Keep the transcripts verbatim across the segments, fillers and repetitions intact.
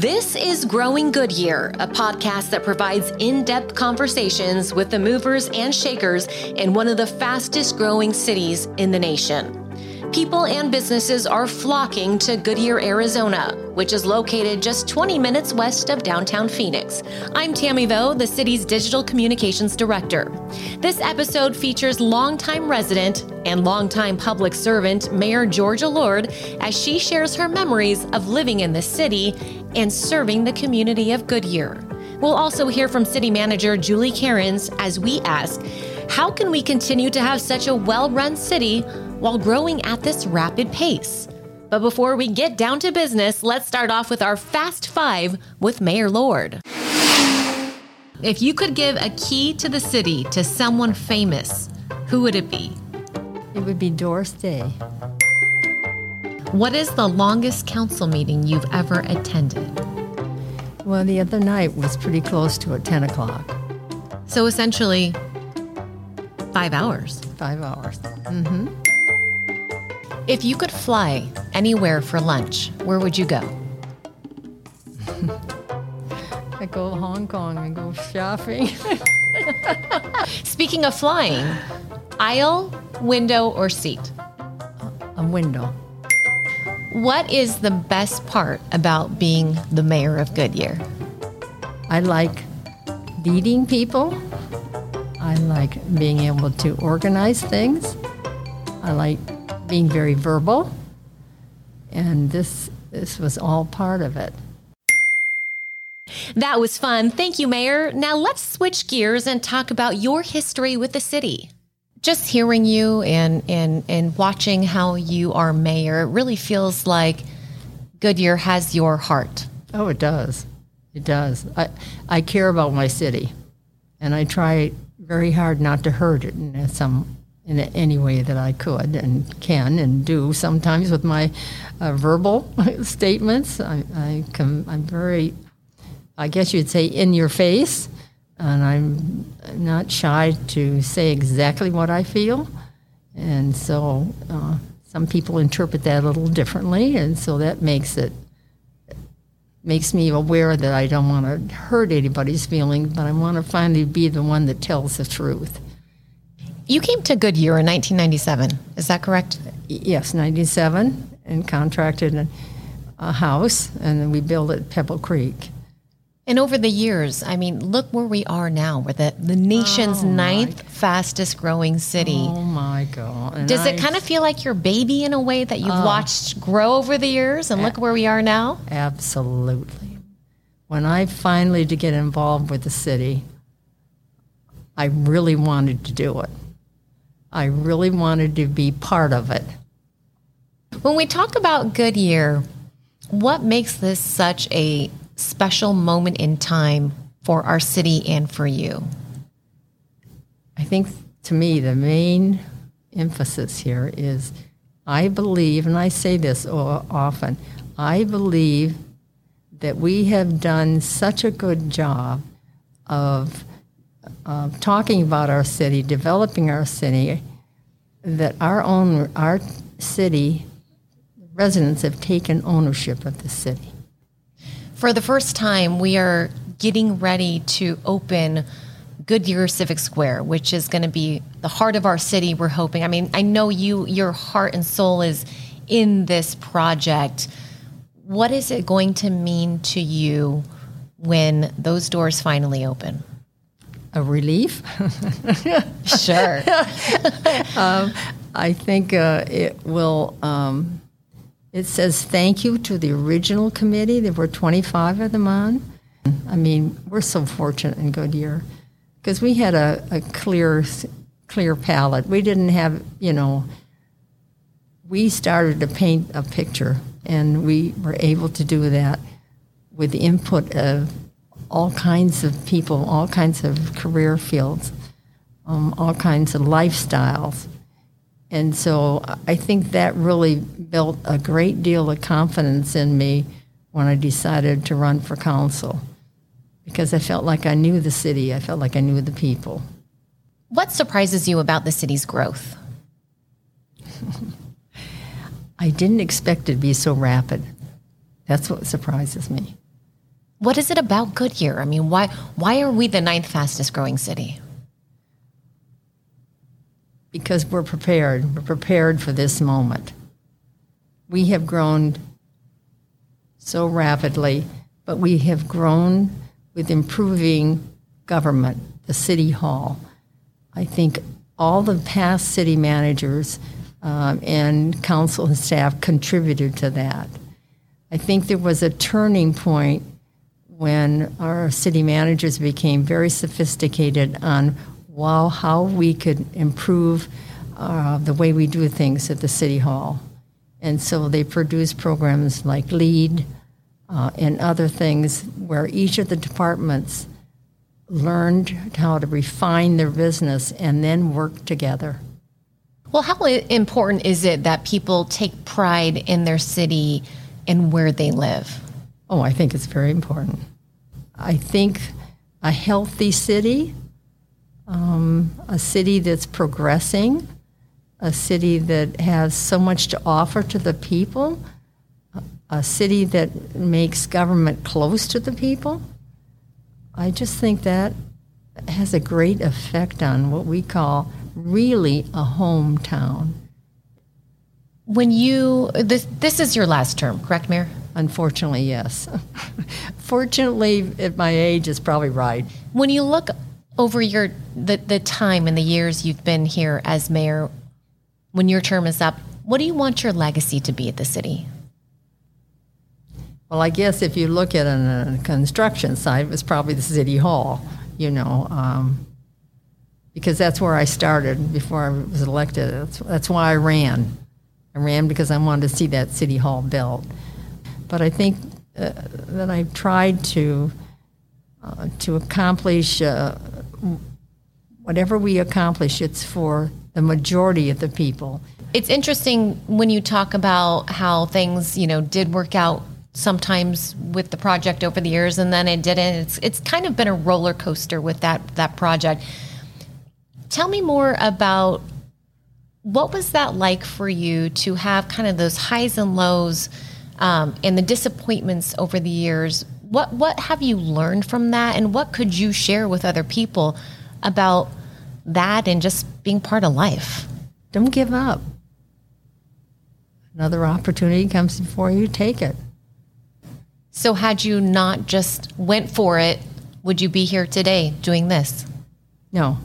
This is Growing Goodyear, a podcast that provides in-depth conversations with the movers and shakers in one of the fastest growing cities in the nation. People and businesses are flocking to Goodyear, Arizona, which is located just twenty minutes west of downtown Phoenix. I'm Tammy Vo, the city's digital communications director. This episode features longtime resident and longtime public servant Mayor Georgia Lord as she shares her memories of living in the city and serving the community of Goodyear. We'll also hear from City Manager Julie Cairns as we ask, how can we continue to have such a well-run city while growing at this rapid pace? But before we get down to business, let's start off with our Fast Five with Mayor Lord. If you could give a key to the city to someone famous, who would it be? It would be Doris Day. What is the longest council meeting you've ever attended? Well, the other night was pretty close to at ten o'clock. So essentially, five hours. Five hours. Mm-hmm. If you could fly anywhere for lunch, where would you go? I go to Hong Kong and go shopping. Speaking of flying, aisle, window, or seat? A window. What is the best part about being the mayor of Goodyear? I like leading people. I like being able to organize things. I like being very verbal. And this this was all part of it. That was fun. Thank you, Mayor. Now let's switch gears and talk about your history with the city. Just hearing you and, and, and watching how you are mayor, it really feels like Goodyear has your heart. Oh, it does. It does. I, I care about my city, and I try very hard not to hurt it in some in any way that I could and can and do. Sometimes with my uh, verbal statements, I, I come, I'm very, I guess you'd say, in your face. And I'm not shy to say exactly what I feel. And so uh, some people interpret that a little differently. And so that makes it, makes me aware that I don't want to hurt anybody's feelings, but I want to finally be the one that tells the truth. You came to Goodyear in nineteen ninety-seven. Is that correct? Yes, ninety-seven, and contracted a, a house, and then we built it at Pebble Creek. And over the years, I mean, look where we are now. We're the, the nation's oh ninth fastest growing city. Oh, my God. And Does I, it kind of feel like your baby in a way that you've uh, watched grow over the years and look where we are now? Absolutely. When I finally to get involved with the city, I really wanted to do it. I really wanted to be part of it. When we talk about Goodyear, what makes this such a special moment in time for our city and for you? I think, to me, the main emphasis here is I believe, and I say this often, I believe that we have done such a good job of, of talking about our city, developing our city, that our own, our city residents have taken ownership of the city. For the first time, we are getting ready to open Goodyear Civic Square, which is going to be the heart of our city, we're hoping. I mean, I know you, your heart and soul is in this project. What is it going to mean to you when those doors finally open? A relief? Sure. um, I think uh, it will... Um, It says thank you to the original committee. There were twenty-five of them on. I mean, we're so fortunate in Goodyear because we had a, a clear, clear palette. We didn't have, you know, we started to paint a picture, and we were able to do that with the input of all kinds of people, all kinds of career fields, um, all kinds of lifestyles. And so I think that really built a great deal of confidence in me when I decided to run for council, because I felt like I knew the city. I felt like I knew the people. What surprises you about the city's growth? I didn't expect it to be so rapid. That's what surprises me. What is it about Goodyear? I mean, why why are we the ninth fastest growing city? Because we're prepared. We're prepared for this moment. We have grown so rapidly, but we have grown with improving government, the city hall. I think all the past city managers um, and council and staff contributed to that. I think there was a turning point when our city managers became very sophisticated on wow, how we could improve uh, the way we do things at the city hall. And so they produced programs like LEAD uh, and other things where each of the departments learned how to refine their business and then work together. Well, how important is it that people take pride in their city and where they live? Oh, I think it's very important. I think a healthy city, um, a city that's progressing, a city that has so much to offer to the people, a city that makes government close to the people. I just think that has a great effect on what we call really a hometown. When you, this, this is your last term, correct, Mayor? Unfortunately, yes. Fortunately, at my age, it's probably right. When you look over your the, the time and the years you've been here as mayor, when your term is up, what do you want your legacy to be at the city? Well, I guess if you look at it on the construction side, it was probably the city hall, you know, um, because that's where I started before I was elected. That's, that's why I ran. I ran because I wanted to see that city hall built. But I think uh, that I've tried to uh, to accomplish uh, whatever we accomplish, it's for the majority of the people. It's interesting when you talk about how things, you know, did work out sometimes with the project over the years and then it didn't. It's it's kind of been a roller coaster with that that project. Tell me more about what was that like for you to have kind of those highs and lows um, and the disappointments over the years. What what have you learned from that, and what could you share with other people about that and just being part of life? Don't give up. Another opportunity comes before you, take it. So had you not just went for it, would you be here today doing this? No.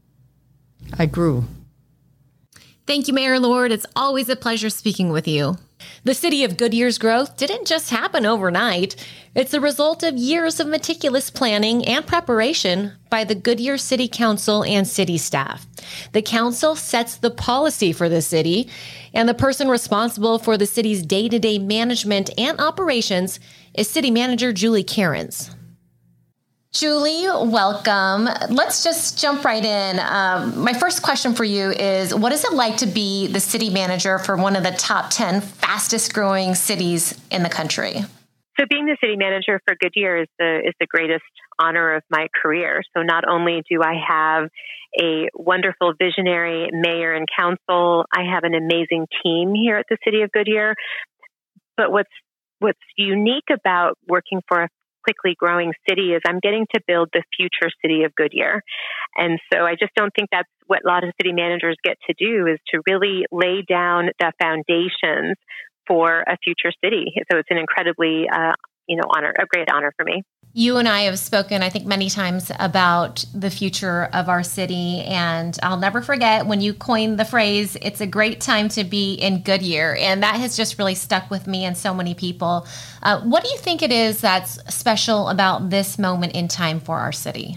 I grew. Thank you, Mayor Lord. It's always a pleasure speaking with you. The city of Goodyear's growth didn't just happen overnight. It's a result of years of meticulous planning and preparation by the Goodyear City Council and city staff. The council sets the policy for the city, and the person responsible for the city's day-to-day management and operations is City Manager Julie Cairns. Julie, welcome. Let's just jump right in. Um, my first question for you is, what is it like to be the city manager for one of the top ten fastest growing cities in the country? So being the city manager for Goodyear is the is the greatest honor of my career. So not only do I have a wonderful visionary mayor and council, I have an amazing team here at the city of Goodyear. But what's what's unique about working for a quickly growing city is I'm getting to build the future city of Goodyear. And so I just don't think that's what a lot of city managers get to do, is to really lay down the foundations for a future city. So it's an incredibly, uh, you know, honor, a great honor for me. You and I have spoken, I think, many times about the future of our city. And I'll never forget when you coined the phrase, it's a great time to be in Goodyear. And that has just really stuck with me and so many people. Uh, what do you think it is that's special about this moment in time for our city?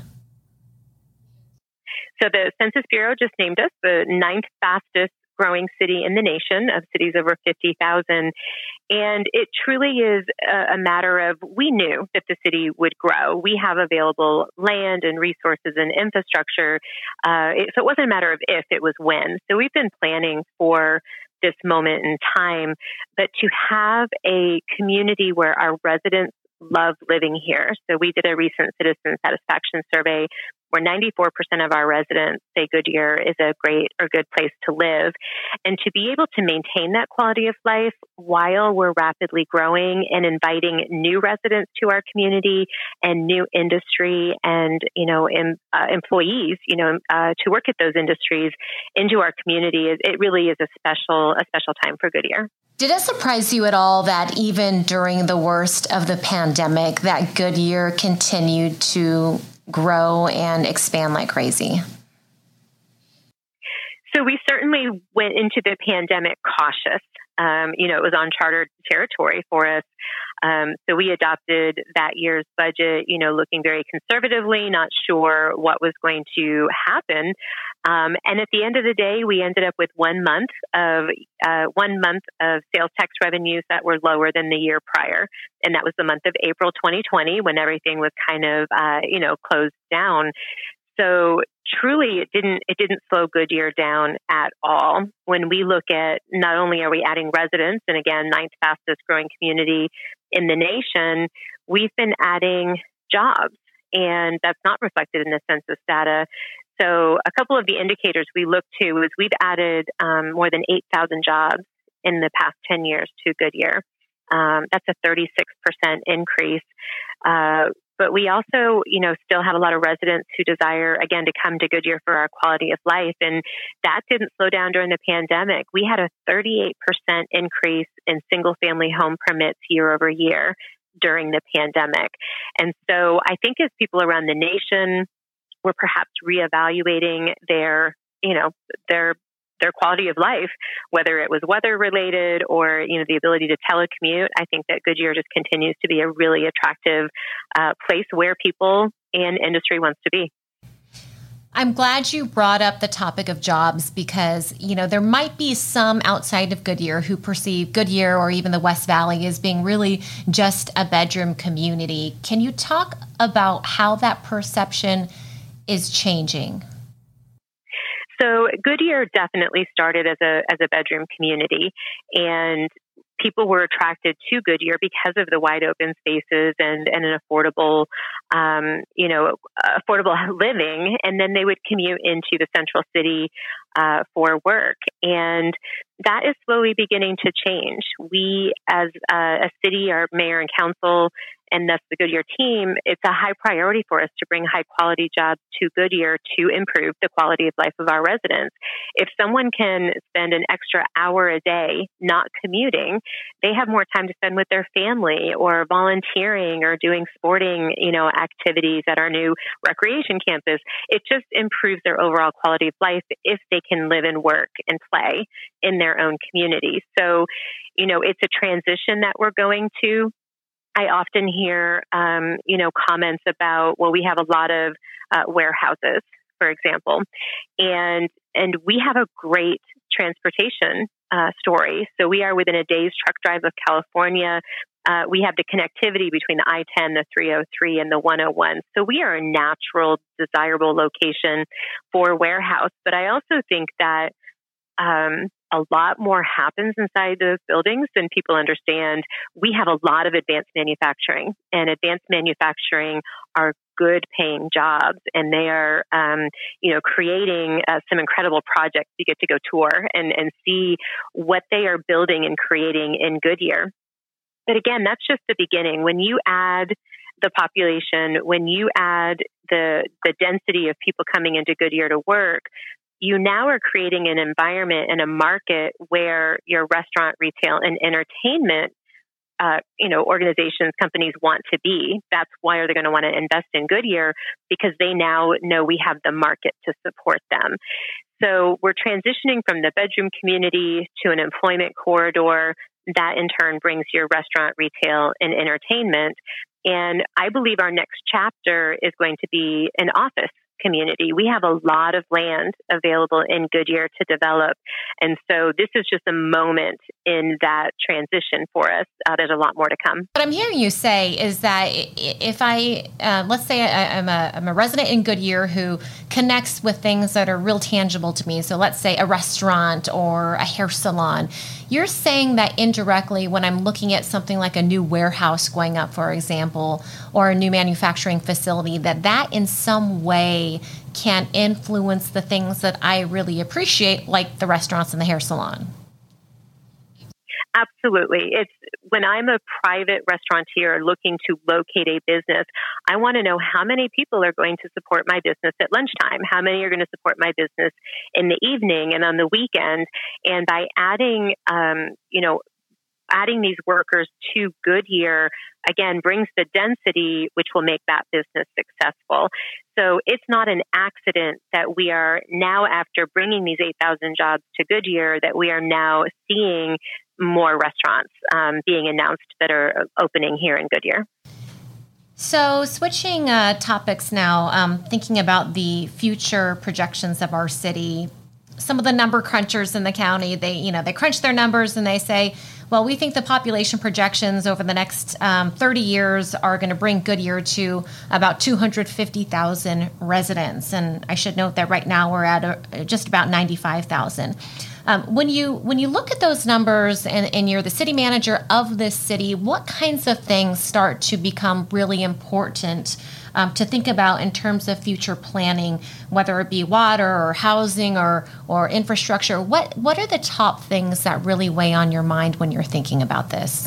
So the Census Bureau just named us the ninth fastest growing city in the nation, of cities over fifty thousand. And it truly is a, a matter of, we knew that the city would grow. We have available land and resources and infrastructure. Uh, it, so it wasn't a matter of if, it was when. So we've been planning for this moment in time, but to have a community where our residents love living here. So we did a recent citizen satisfaction survey where ninety-four percent of our residents say Goodyear is a great or good place to live. And to be able to maintain that quality of life while we're rapidly growing and inviting new residents to our community and new industry and, you know, em, uh, employees, you know, uh, to work at those industries into our community, it, it really is a special, a special time for Goodyear. Did it surprise you at all that even during the worst of the pandemic, that Goodyear continued to grow and expand like crazy? So we certainly went into the pandemic cautious. Um, you know, it was uncharted territory for us. Um, so we adopted that year's budget, you know, looking very conservatively, not sure what was going to happen. Um, and at the end of the day, we ended up with one month of uh, one month of sales tax revenues that were lower than the year prior, and that was the month of April twenty twenty, when everything was kind of uh, you know closed down. So truly, it didn't it didn't slow Goodyear down at all. When we look at not only are we adding residents, and again, ninth fastest growing community in the nation, we've been adding jobs, and that's not reflected in the census data. So a couple of the indicators we look to is we've added um, more than eight thousand jobs in the past ten years to Goodyear. Um, that's a thirty-six percent increase. Uh, but we also, you know, still have a lot of residents who desire, again, to come to Goodyear for our quality of life. And that didn't slow down during the pandemic. We had a thirty-eight percent increase in single family home permits year over year during the pandemic. And so I think as people around the nation were perhaps reevaluating their, you know, their their quality of life, whether it was weather related or, you know, the ability to telecommute, I think that Goodyear just continues to be a really attractive uh, place where people and industry wants to be. I'm glad you brought up the topic of jobs because, you know, there might be some outside of Goodyear who perceive Goodyear or even the West Valley as being really just a bedroom community. Can you talk about how that perception is changing? So Goodyear definitely started as a as a bedroom community, and people were attracted to Goodyear because of the wide open spaces and, and an affordable, um, you know, affordable living. And then they would commute into the central city uh, for work. And that is slowly beginning to change. We, as a, a city, our mayor and council, and thus the Goodyear team, it's a high priority for us to bring high quality jobs to Goodyear to improve the quality of life of our residents. If someone can spend an extra hour a day not commuting, they have more time to spend with their family or volunteering or doing sporting, you know, activities at our new recreation campus. It just improves their overall quality of life if they can live and work and play in their own community. So, you know, it's a transition that we're going to. I often hear, um, you know, comments about, well, we have a lot of uh, warehouses, for example, and and we have a great transportation uh, story. So we are within a day's truck drive of California. Uh, we have the connectivity between the I ten, the three oh three, and the one oh one. So we are a natural, desirable location for warehouse. But I also think that um, a lot more happens inside those buildings than people understand. We have a lot of advanced manufacturing, and advanced manufacturing are good paying jobs, and they are, um, you know, creating uh, some incredible projects. You get to go tour and, and see what they are building and creating in Goodyear. But again, that's just the beginning. When you add the population, when you add the the density of people coming into Goodyear to work, you now are creating an environment and a market where your restaurant, retail, and entertainment, uh, you know, organizations, companies want to be. That's why they're going to want to invest in Goodyear, because they now know we have the market to support them. So we're transitioning from the bedroom community to an employment corridor. That in turn brings your restaurant, retail, and entertainment. And I believe our next chapter is going to be an office community. We have a lot of land available in Goodyear to develop. And so this is just a moment in that transition for us. Uh, there's a lot more to come. What I'm hearing you say is that if I, uh, let's say I, I'm, a, I'm a resident in Goodyear who connects with things that are real tangible to me. So let's say a restaurant or a hair salon. You're saying that indirectly when I'm looking at something like a new warehouse going up, for example, or a new manufacturing facility, that that in some way city can influence the things that I really appreciate, like the restaurants and the hair salon. Absolutely. It's when I'm a private restaurateur looking to locate a business, I want to know how many people are going to support my business at lunchtime, how many are going to support my business in the evening and on the weekend. And by adding, um, you know, adding these workers to Goodyear, again, brings the density, which will make that business successful. So it's not an accident that we are now, after bringing these eight thousand jobs to Goodyear, that we are now seeing more restaurants um, being announced that are opening here in Goodyear. So switching uh, topics now, um, thinking about the future projections of our city, some of the number crunchers in the county, they, you know, they crunch their numbers and they say, well, we think the population projections over the next um, thirty years are going to bring Goodyear to about two hundred fifty thousand residents. And I should note that right now we're at a, just about ninety-five thousand. Um, when you when you look at those numbers and, and you're the city manager of this city, what kinds of things start to become really important um, to think about in terms of future planning, whether it be water or housing or or infrastructure? What what are the top things that really weigh on your mind when you're thinking about this?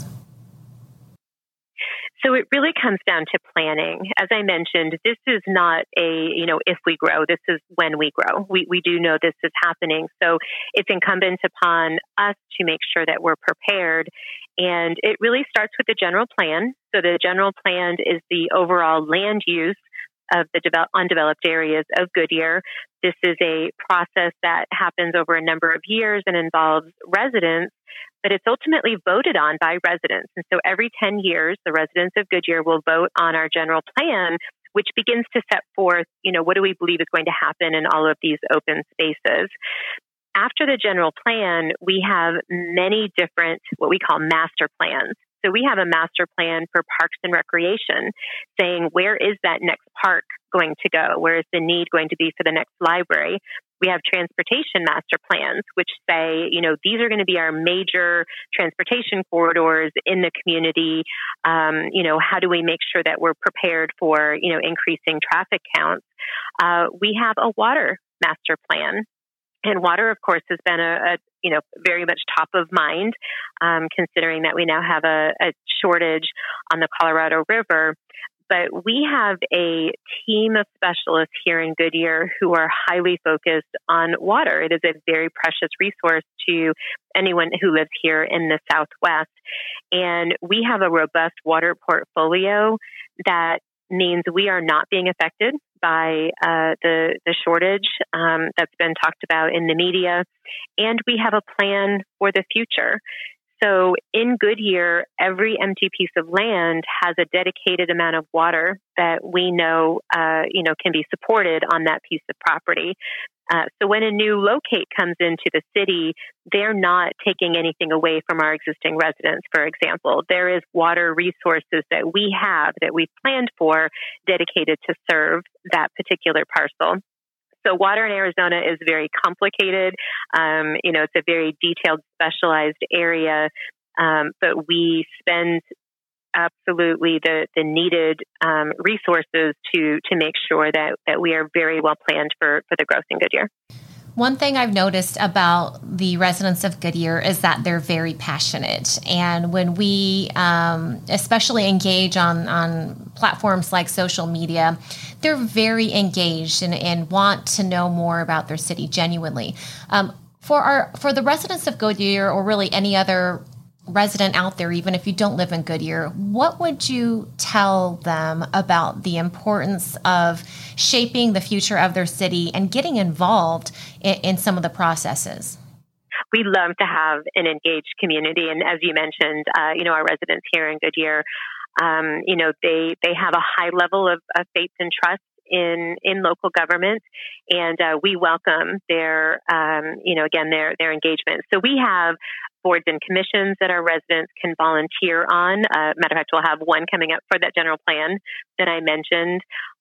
So it really comes down to planning. As I mentioned, this is not a, you know, if we grow, this is when we grow. We we do know this is happening. So it's incumbent upon us to make sure that we're prepared. And it really starts with the general plan. So the general plan is the overall land use of the develop, undeveloped areas of Goodyear. This is a process that happens over a number of years and involves residents, but it's ultimately voted on by residents. And so every ten years, the residents of Goodyear will vote on our general plan, which begins to set forth, you know, what do we believe is going to happen in all of these open spaces. After the general plan, we have many different, what we call master plans. So we have a master plan for parks and recreation, saying where is that next park going to go? Where is the need going to be for the next library? We have transportation master plans, which say, you know, these are going to be our major transportation corridors in the community. Um, you know, how do we make sure that we're prepared for, you know, increasing traffic counts? Uh, we have a water master plan. And water, of course, has been a, a you know very much top of mind, um, considering that we now have a, a shortage on the Colorado River. But we have a team of specialists here in Goodyear who are highly focused on water. It is a very precious resource to anyone who lives here in the Southwest. And we have a robust water portfolio that means we are not being affected by uh, the, the shortage um, that's been talked about in the media. And we have a plan for the future. So in Goodyear, every empty piece of land has a dedicated amount of water that we know, uh, you know, can be supported on that piece of property. Uh, so when a new locate comes into the city, they're not taking anything away from our existing residents, for example. There is water resources that we have that we've planned for dedicated to serve that particular parcel. So water in Arizona is very complicated. Um, you know, it's a very detailed, specialized area, um, but we spend absolutely the, the needed um, resources to to make sure that, that we are very well planned for, for the growth in Goodyear. One thing I've noticed about the residents of Goodyear is that they're very passionate. And when we um, especially engage on, on platforms like social media, they're very engaged and, and want to know more about their city genuinely. Um, for our for the residents of Goodyear, or really any other resident out there, even if you don't live in Goodyear, what would you tell them about the importance of shaping the future of their city and getting involved in, in some of the processes? We love to have an engaged community. And as you mentioned, uh, you know, our residents here in Goodyear, um, you know, they, they have a high level of, of faith and trust in, in local government. And uh, we welcome their, um, you know, again, their, their engagement. So we have boards and commissions that our residents can volunteer on. Uh, matter of fact, we'll have one coming up for that general plan that I mentioned.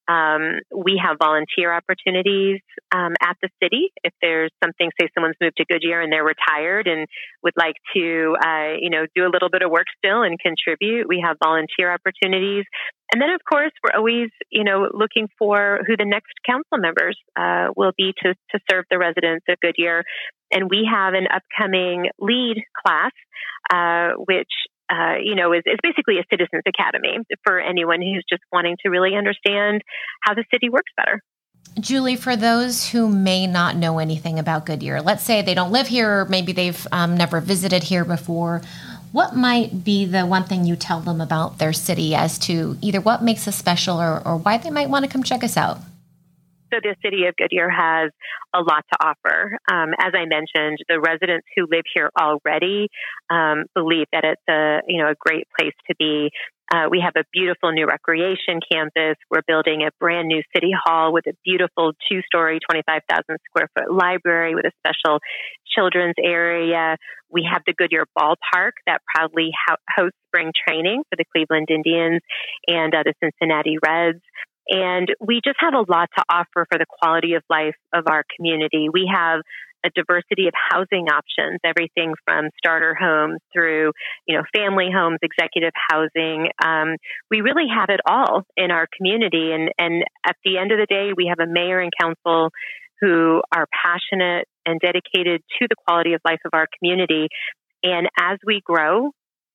Um, we have volunteer opportunities um, at the city. If there's something, say someone's moved to Goodyear and they're retired and would like to, uh, you know, do a little bit of work still and contribute, we have volunteer opportunities. And then, of course, we're always, you know, looking for who the next council members uh, will be to, to serve the residents of Goodyear. And we have an upcoming lead class, uh, which Uh, you know, is, is basically a citizens academy for anyone who's just wanting to really understand how the city works better. Julie, for those who may not know anything about Goodyear, let's say they don't live here, or maybe they've um, never visited here before, what might be the one thing you tell them about their city as to either what makes us special or, or why they might want to come check us out? So the city of Goodyear has a lot to offer. Um, as I mentioned, the residents who live here already um, believe that it's a you know a great place to be. Uh, we have a beautiful new recreation campus. We're building a brand new city hall with a beautiful two-story, twenty-five thousand square foot library with a special children's area. We have the Goodyear Ballpark that proudly ho- hosts spring training for the Cleveland Indians and uh, the Cincinnati Reds. And we just have a lot to offer for the quality of life of our community. We have a diversity of housing options, everything from starter homes through, you know, family homes, executive housing. Um, we really have it all in our community. And, and at the end of the day, we have a mayor and council who are passionate and dedicated to the quality of life of our community. And as we grow,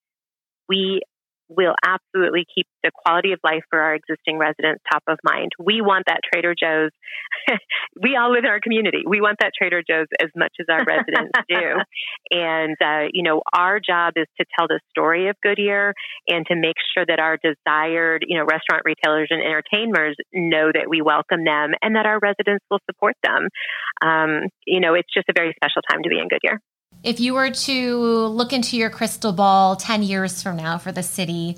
we will absolutely keep the quality of life for our existing residents top of mind. We want that Trader Joe's. We all live in our community. We want that Trader Joe's as much as our residents do. And, uh, you know, our job is to tell the story of Goodyear and to make sure that our desired, you know, restaurant retailers and entertainers know that we welcome them and that our residents will support them. Um, you know, it's just a very special time to be in Goodyear. If you were to look into your crystal ball ten years from now for the city,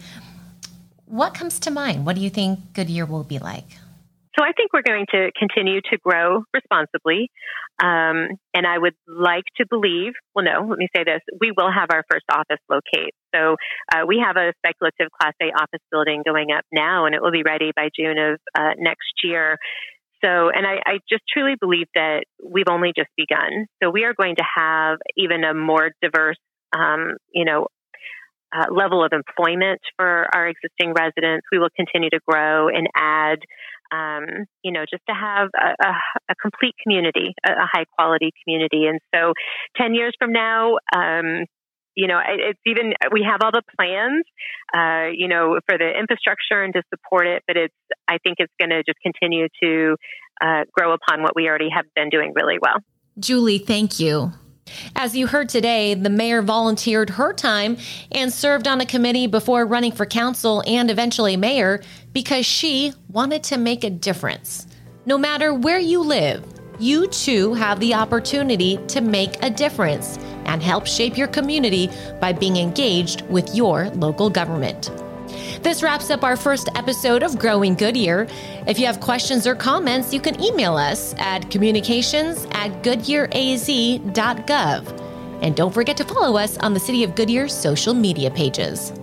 what comes to mind? What do you think Goodyear will be like? So I think we're going to continue to grow responsibly. Um, and I would like to believe, well, no, let me say this. We will have our first office locate. So uh, we have a speculative Class A office building going up now, and it will be ready by June of uh, next year. So, and I, I just truly believe that we've only just begun. So we are going to have even a more diverse, um, you know, uh, level of employment for our existing residents. We will continue to grow and add, um, you know, just to have a, a, a complete community, a, a high quality community. And so ten years from now, um, you know, it's even, we have all the plans, uh, you know, for the infrastructure and to support it, but it's, I think it's going to just continue to uh, grow upon what we already have been doing really well. Julie, thank you. As you heard today, the mayor volunteered her time and served on a committee before running for council and eventually mayor because she wanted to make a difference. No matter where you live, you too have the opportunity to make a difference and help shape your community by being engaged with your local government. This wraps up our first episode of Growing Goodyear. If you have questions or comments, you can email us at communications at goodyear a z dot gov. And don't forget to follow us on the City of Goodyear social media pages.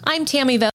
I'm Tammy Vo.